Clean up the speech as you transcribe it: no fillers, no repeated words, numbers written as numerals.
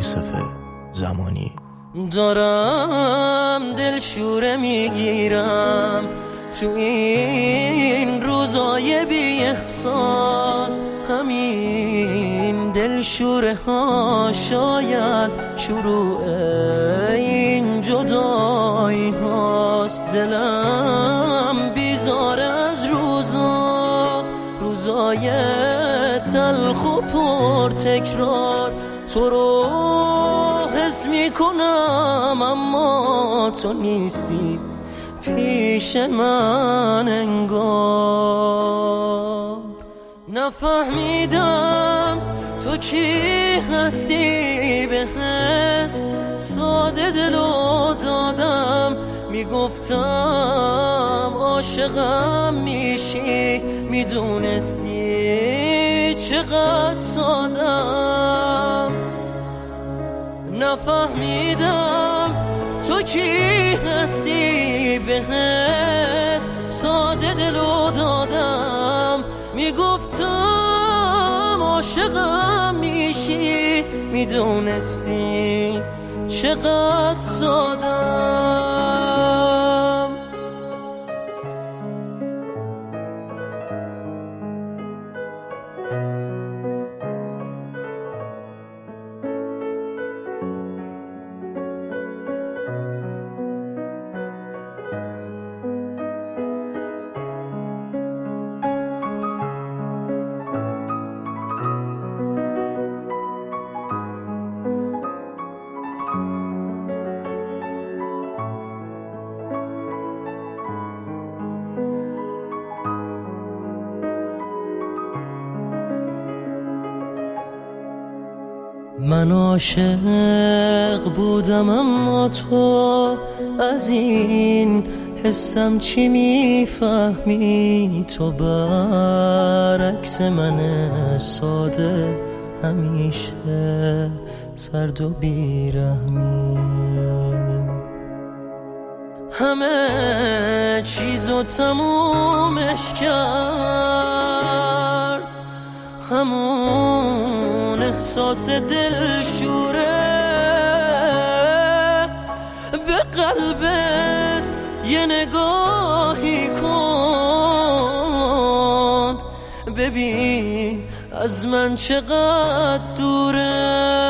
یوسف زمانی. دارم دلشوره میگیرم تو این روزای بی احساس، همین دلشوره ها شاید شروع این جدایی هاست. دلم بیزاره از روزای تلخ و پر تکرار. تو رو حس میکنم اما تو نیستی پیش من انگار. نفهمیدم تو کی هستی، بهت ساده دلو دادم. میگفتم عاشقم میشی، میدونستی چقدر سادم. نفهمیدم تو کی هستی، بهت ساده دلو دادم. میگفتم عاشقم میشی، میدونستی چقدر سادم. من عاشق بودم اما تو از این حسم چی میفهمی؟ تو برعکس من ساده همیشه سرد و بیرحمی. همه چیزو تمومش کرد همون احساس دلشوره. به قلبت یه نگاهی کن، ببین از من چقدر دوره.